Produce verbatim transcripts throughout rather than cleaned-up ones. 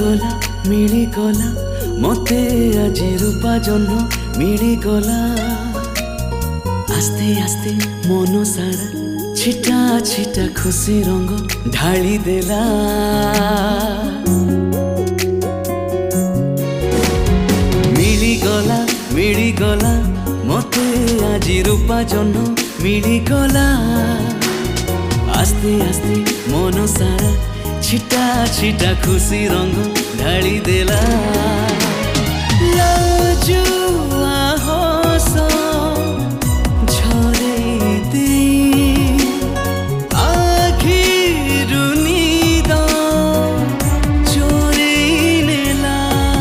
मिलीगला मिलीगला मते आजी रूपा जन्म मिलीगला आस्ते आस्ते मन सारा छिटा छिटा खुशी रंग ढाली देला मिलीगला मिलीगला मते आजी रूपा जन्म मिलीगला आस्ते आस्ते मन सारा छिटा छिटा खुशी रंग ढाली देला लाजुआ हस झरे दे आखिरु निद चोरे नेला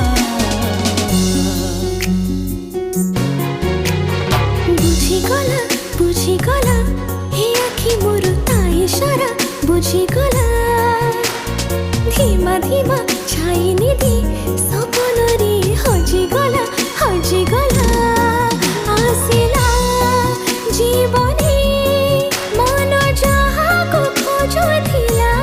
बुझिगला बुझिगला हे आखि मोर ताई इशारा बुझिगला धीमा धीमा छाई निधि सपन रे हजिगला हजिगला आसिला जीवने मन जहाको खोजुथिला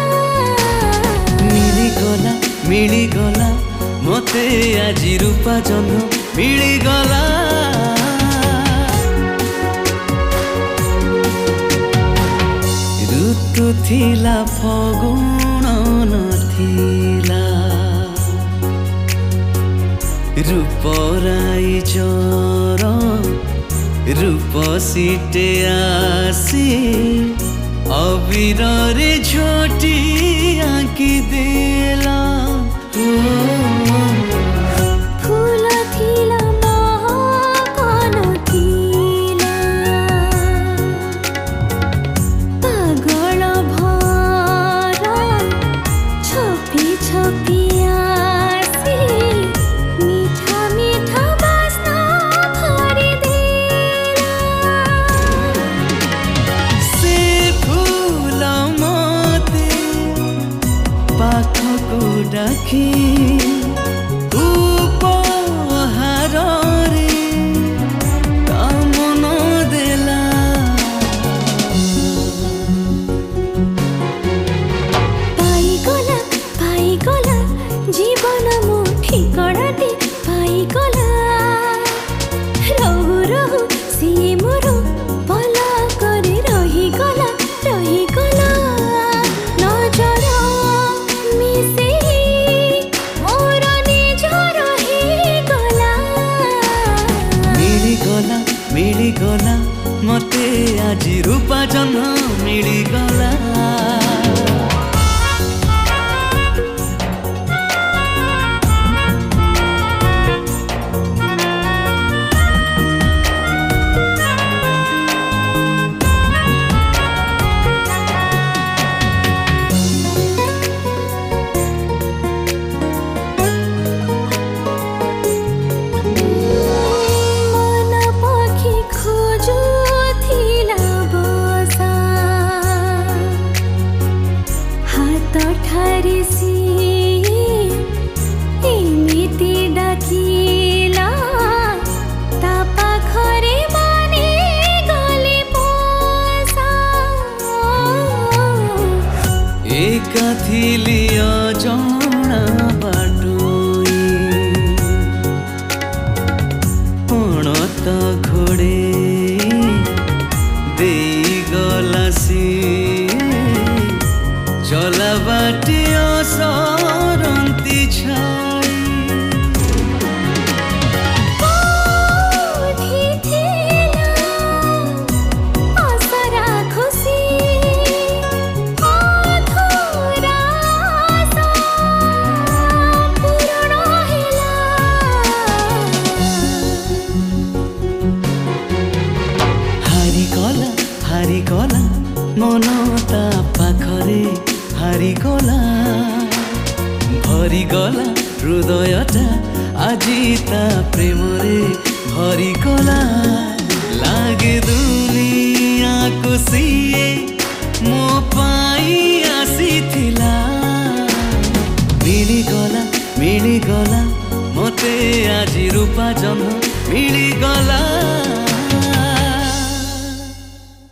मिलीगला मिलीगला मते आजी रूपा जन्म मिलीगला ऋतु थिला फगुण नथिला रूपराई जर रूप सीटे आसी अबीर रे झोटी आंकी देला फूल थिला महकन थिला पागल भरा छपी छपी आसी मीठा मीठा बास्ना भरी देला से फूल मते पाखको डाकी उपहार रे कामन देला पाइगला पाइगला जीवन मो ठिकणाटे पाइगला रहु रहु सिए मोर भला करे रहिगला रहिगला नजर मिसे मोर निजर हेगला मिलीगला मिलीगला मते आजी रूपा जन्म मिलीगला मन पाखी खोजुथिला बसा हात ठारिसी एमिति डाकिला ता पाखरे माने गले पोसा एका थिली अजଣା बाटोई पणत घोड़े देई गला सी चला बाटे असरंती छाई उठिथिला असरा खुसी अधुरा आशा पूर्ण ହେଲା हारिगला हारिगला मन ता पाखरे हारिगला भरिगला हृदयटा आजी ता प्रेमरे भरिगला लागे दुनिया को सिए मो पाई आसीथिला मिलीगला मिलीगला मते आजी रूपा जन्म मिलीगला।